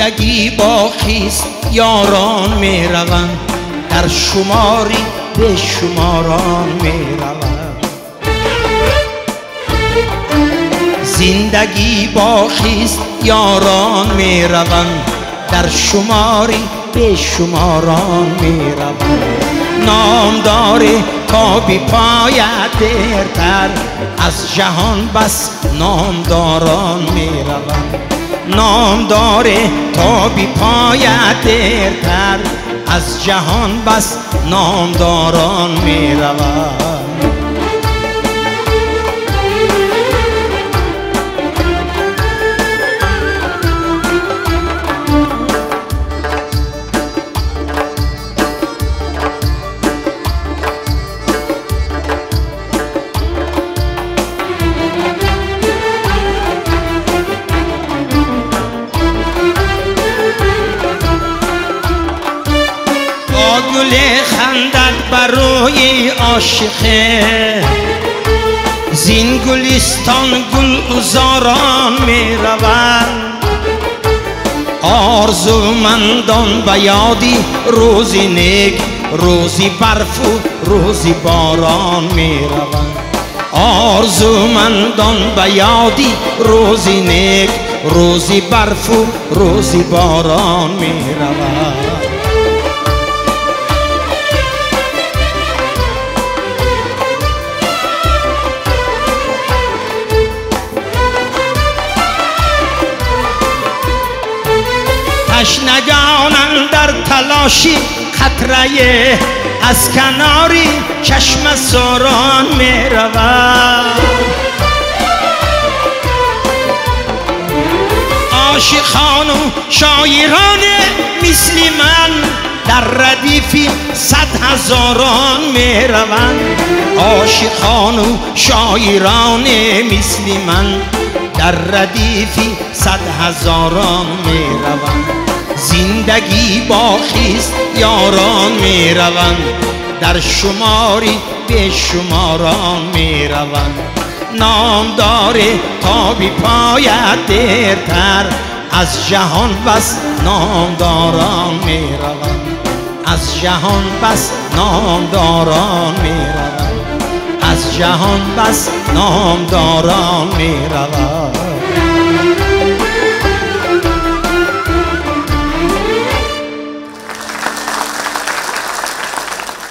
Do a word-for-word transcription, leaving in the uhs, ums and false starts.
زندگی باقیست یاران می روند، در شماری به شماران می روند. زندگی باقیست یاران می روند، در شماری به شماران می روند. نام داره تا بی پاید دیرتر، از جهان بس نامداران می روند. نام داره تا بی پاید دیرتر، از جهان بس نامداران می روند. گل خندد برای عاشقه، زین گلستان گل عذاران می روند. آرزومندان به یادی روزی نیک، روزی برف و روزی باران می روند. آرزومندان به یادی روزی نیک، روزی برف و روزی باران می روند. تشنگانم در تلاشی قطره، از کناری چشم ساران می روند. عاشقان و شاعران مثل من در ردیفی صد هزاران می روند. عاشقان و شاعران مثل من در ردیفی صد هزاران می روند. زندگی باقیست یاران می روند، در شماری به شماران می روند. نام داره تا بی پاید دیرتر، از جهان بس نامداران می روند. از جهان بس نامداران می روند. از جهان بس نامداران می روند.